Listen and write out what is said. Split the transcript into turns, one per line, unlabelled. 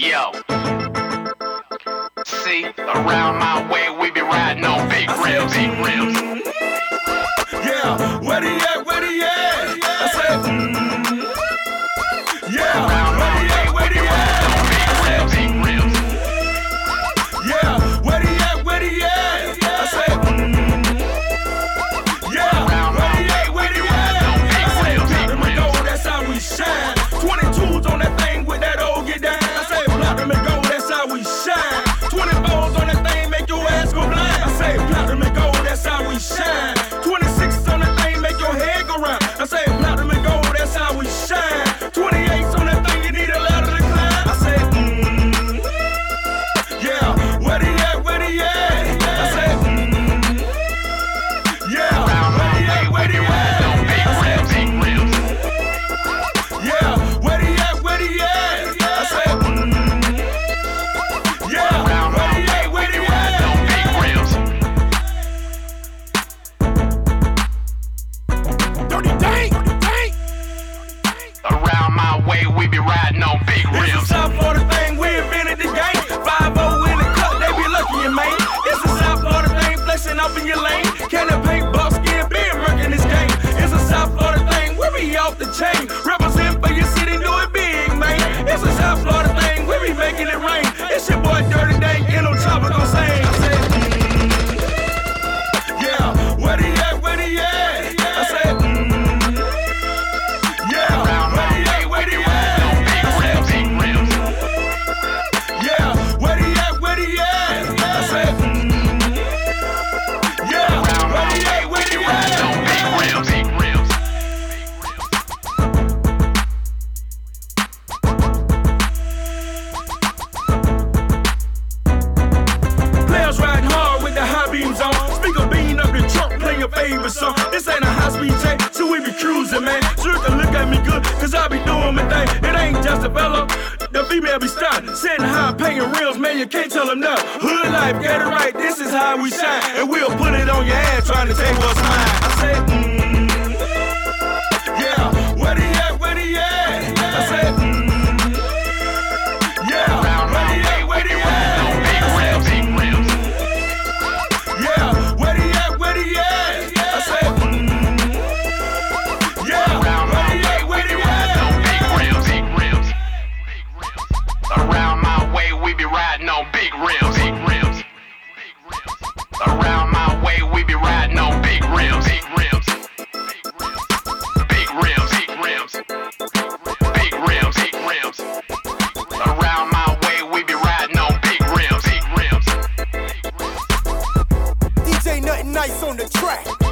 Yo. See, around my way we be riding on big rims, big rims.
Yeah, where he at, where he at? I said, yeah,
Around my way we be riding on big rims, big rims.
yeah, where he at, where he at? I said, yeah,
Around my way we be riding on big rims, big
Platinum and
rims.
gold, that's how we shine. 22s on that thing with that old get down. I say platinum and gold, that's how we shine. 24s on that thing make your ass go blind. I say platinum and gold, that's how we shine. 26s on that thing make your head go round. I say platinum and gold, that's how we shine. 28s on that thing you need a ladder to climb. I say yeah, where he at, where he at? I say yeah,
Around my way we be riding on big rims, big rims.
yeah, where he at, where he at? I said, yeah,
Around
where
my
he
way
at,
we
where
be
he
riding
at?
on big rims.
Dirty Dank, Dirty Dank.
Around my way we be riding on big
It's a
rims.
South Florida thing, we invented the game. 5-0 in the cup, they be lucky you man. It's a South Florida thing, flexing up in your lane. Cannon paint, buckskin, being working this game. It's a South Florida thing, we be off the chain. Represent for your city, do it big, man. It's a South Florida thing, we be making it rain. It's your boy Dirty Dank, and on top of gon' sing. I said, yeah, where he at, where he at? I said, yeah,
Around
where
my
he
way
at,
we
where
be
he
riding on big
at?
rims, big rims.
Yeah, where he at, where he at? I said, yeah,
Around
where
my
he
way
at,
we
where
be
he
riding on
at?
big rims, big rims.
Players riding hard with the high beams on. Speaker bean up the truck, play your favorite song. This ain't a high speed tape, so we be cruising, man. So you can look at me good, cause I be doing my thing. It ain't just a fella, the female be starting. Sitting high, paying reels, man, you can't tell them no. Hood life, get it right, this is how we shine. And we'll put it on your ass, trying to take what's mine. I said, yeah, where he at, where he at? I said, yeah,
Around
where
my
he
way
at,
we
where
be
he
riding on big
at?
rims, big rims.
Yeah, where he at, where he at? I said, yeah,
Around
where
my
he
way
at,
we
where
be
he
riding on
at?
big rims, big rims. Around my way we be riding on big rims, big rims. Around my way we be riding on big rims, big rims. Big rims, big rims. Big rims, big rims. Around my way we be riding on big rims, big rims.
DJ Nothing Nice on the track.